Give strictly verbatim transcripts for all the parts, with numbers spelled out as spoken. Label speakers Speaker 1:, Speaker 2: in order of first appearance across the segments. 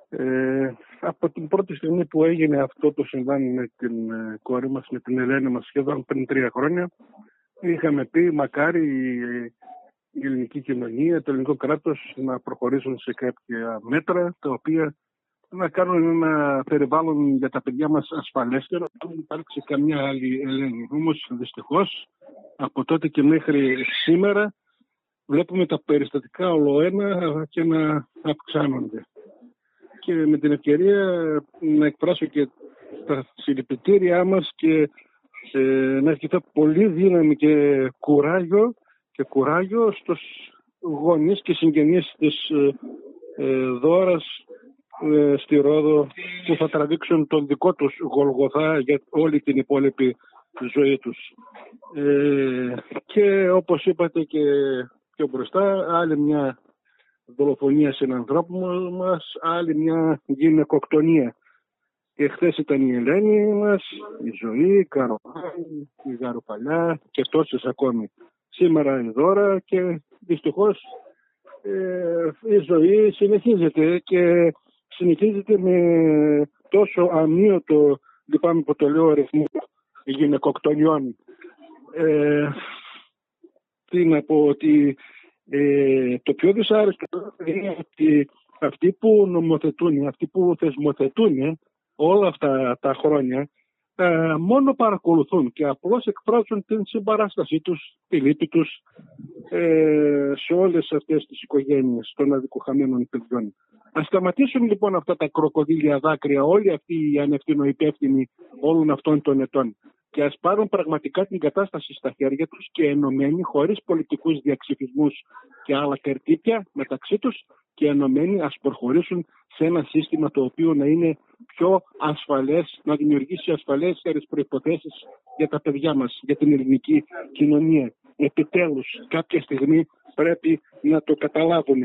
Speaker 1: Ε, από την πρώτη στιγμή που έγινε αυτό το συμβάν με την ε, κόρη μας, με την Ελένη μας, σχεδόν πριν τρία χρόνια, είχαμε πει μακάρι η, η ελληνική κοινωνία, το ελληνικό κράτος να προχωρήσουν σε κάποια μέτρα τα οποία να κάνουν ένα περιβάλλον για τα παιδιά μας ασφαλέστερο, δεν υπάρξει καμιά άλλη Ελένη. Όμως δυστυχώς από τότε και μέχρι σήμερα βλέπουμε τα περιστατικά ολοένα και να αυξάνονται. Και με την ευκαιρία να εκφράσω και τα συλληπιτήριά μας και ε, να ευχηθώ πολύ δύναμη και κουράγιο, και κουράγιο στους γονείς και συγγενείς της ε, ε, Δώρας ε, στη Ρόδο, που θα τραβήξουν τον δικό τους Γολγοθά για όλη την υπόλοιπη ζωή τους. Ε, και όπως είπατε και πιο μπροστά, άλλη μια δολοφονία συνανθρώπων μας, άλλη μια γυναικοκτονία. Και χθες ήταν η Ελένη μας, η Ζωή, η Καροβάνη, η Γαροπαλιά και τόσες ακόμη. Σήμερα η Δώρα και δυστυχώς ε, η ζωή συνεχίζεται και συνεχίζεται με τόσο αμύωτο, λυπάμαι που το λέω, ρυθμό γυναικοκτονιών. Ε, τι να πω, ότι ε, το πιο δυσάρεστο είναι ότι αυτοί που νομοθετούν, αυτοί που θεσμοθετούν όλα αυτά τα χρόνια, ε, μόνο παρακολουθούν και απλώς εκφράζουν την συμπαράστασή τους, τη λύπη τους ε, σε όλες αυτές τις οικογένειες των αδικοχαμένων παιδιών. Ας σταματήσουν λοιπόν αυτά τα κροκοδίλια δάκρυα όλοι αυτοί οι ανευθυνοϊπεύθυνοι όλων αυτών των ετών και ας πάρουν πραγματικά την κατάσταση στα χέρια τους και ενωμένοι, χωρίς πολιτικούς διαξυφισμούς και άλλα τερτύπια μεταξύ τους, και ενωμένοι ας προχωρήσουν σε ένα σύστημα το οποίο να είναι πιο ασφαλές, να δημιουργήσει ασφαλέστερες προϋποθέσεις για τα παιδιά μας, για την ελληνική κοινωνία. Επιτέλους κάποια στιγμή πρέπει να το καταλάβουν.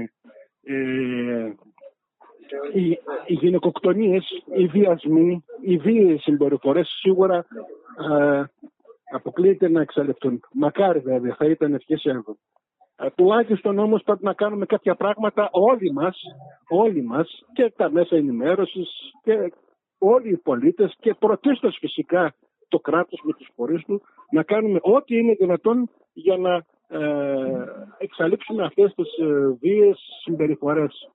Speaker 1: Ε, οι, οι γυναικοκτονίες, οι βιασμοί, οι βίαιες συμπεριφορές σίγουρα ε, αποκλείεται να εξαλειφθούν. Μακάρι βέβαια, θα ήταν ευχές έργο. Ε, τουλάχιστον όμως πρέπει να κάνουμε κάποια πράγματα όλοι μας, όλοι μας και τα μέσα ενημέρωσης και όλοι οι πολίτες και πρωτίστως φυσικά το κράτος με τους φορείς του, να κάνουμε ό,τι είναι δυνατόν για να ε, εξαλείψουμε αυτές τις ε, βίαιες συμπεριφορές.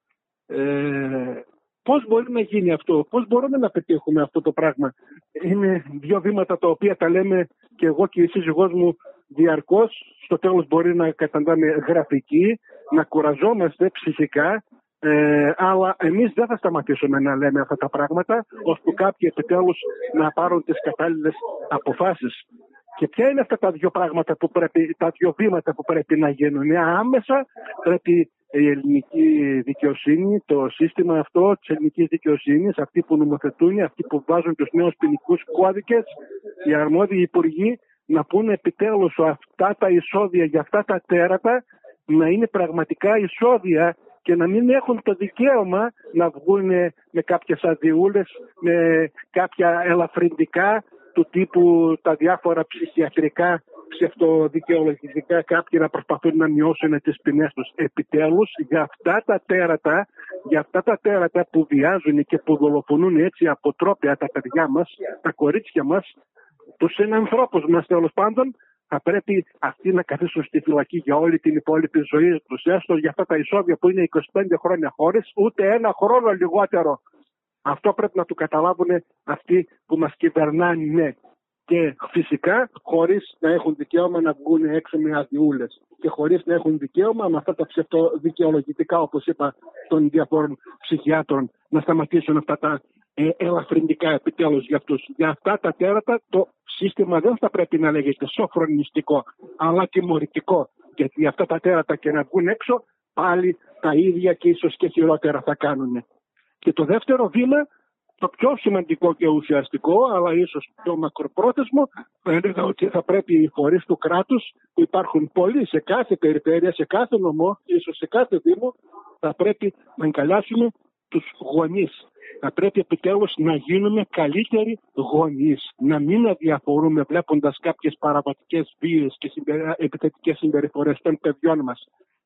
Speaker 1: Ε, πώς μπορεί να γίνει αυτό, πώς μπορούμε να πετύχουμε αυτό το πράγμα? Είναι δύο βήματα τα οποία τα λέμε και εγώ και η σύζυγός μου διαρκώς. Στο τέλος μπορεί να καταντάμε γραφική, να κουραζόμαστε ψυχικά, ε, αλλά εμείς δεν θα σταματήσουμε να λέμε αυτά τα πράγματα, ώστε κάποιοι επιτέλους να πάρουν τις κατάλληλες αποφάσεις. Και ποια είναι αυτά τα δύο πράγματα που πρέπει, τα δύο βήματα που πρέπει να γίνουν? Άμεσα πρέπει η ελληνική δικαιοσύνη, το σύστημα αυτό της ελληνικής δικαιοσύνης, αυτοί που νομοθετούν, αυτοί που βάζουν τους νέους ποινικούς κώδικες, οι αρμόδιοι υπουργοί, να πούνε επιτέλους αυτά τα εισόδια για αυτά τα τέρατα να είναι πραγματικά εισόδια και να μην έχουν το δικαίωμα να βγουν με κάποιες αδειούλες, με κάποια ελαφρυντικά του τύπου τα διάφορα ψυχιατρικά, ψευτοδικαιολογητικά, κάποιοι να προσπαθούν να μειώσουν τις ποινές τους. Επιτέλους, για αυτά τα τέρατα, για αυτά τα τέρατα που βιάζουν και που δολοφονούν έτσι αποτρόπαια τα παιδιά μας, τα κορίτσια μας, τους συνανθρώπους μας τέλος πάντων, θα πρέπει αυτοί να καθίσουν στη φυλακή για όλη την υπόλοιπη ζωή τους, έστω για αυτά τα εισόδια που είναι είκοσι πέντε χρόνια χωρίς ούτε ένα χρόνο λιγότερο. Αυτό πρέπει να το καταλάβουν αυτοί που μας κυβερνάνε. Και φυσικά χωρίς να έχουν δικαίωμα να βγουν έξω με αδειούλες και χωρίς να έχουν δικαίωμα με αυτά τα ψευτοδικαιολογητικά, όπως είπα, των διαφόρων ψυχιάτρων, να σταματήσουν αυτά τα ε, ελαφρυντικά επιτέλους για αυτούς. Για αυτά τα τέρατα το σύστημα δεν θα πρέπει να λέγεται σοφρονιστικό, αλλά τιμωρητικό. Γιατί αυτά τα τέρατα και να βγουν έξω, πάλι τα ίδια και ίσως και χειρότερα θα κάνουν. Και το δεύτερο βήμα, το πιο σημαντικό και ουσιαστικό, αλλά ίσως πιο μακροπρόθεσμο, θα έλεγα ότι θα πρέπει οι φορείς του κράτους, που υπάρχουν πολλοί σε κάθε περιφέρεια, σε κάθε νομό, ίσως σε κάθε δήμο, θα πρέπει να εγκαλιάσουμε τους γονείς. Θα πρέπει επιτέλους να γίνουμε καλύτεροι γονείς. Να μην αδιαφορούμε βλέποντας κάποιες παραβατικές βίες και επιθετικές συμπεριφορές των παιδιών μας.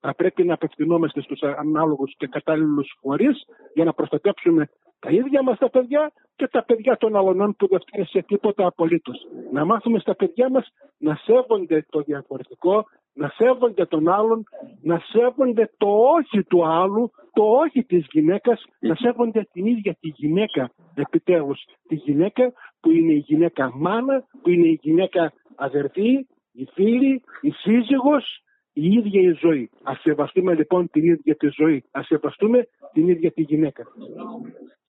Speaker 1: Θα πρέπει να απευθυνόμαστε στους ανάλογους και κατάλληλους φορείς για να προστατέψουμε τα ίδια μας τα παιδιά και τα παιδιά των αλλωνών που δεν φταίνουν σε τίποτα απολύτως. Να μάθουμε στα παιδιά μας να σέβονται το διαφορετικό, να σέβονται τον άλλον, να σέβονται το όχι του άλλου, το όχι της γυναίκας, να σέβονται την ίδια τη γυναίκα επιτέλους. Τη γυναίκα που είναι η γυναίκα μάνα, που είναι η γυναίκα αδερφή, η φίλη, η σύζυγος, η ίδια η ζωή. Ας σεβαστούμε λοιπόν την ίδια τη ζωή. Ας σεβαστούμε την ίδια τη γυναίκα.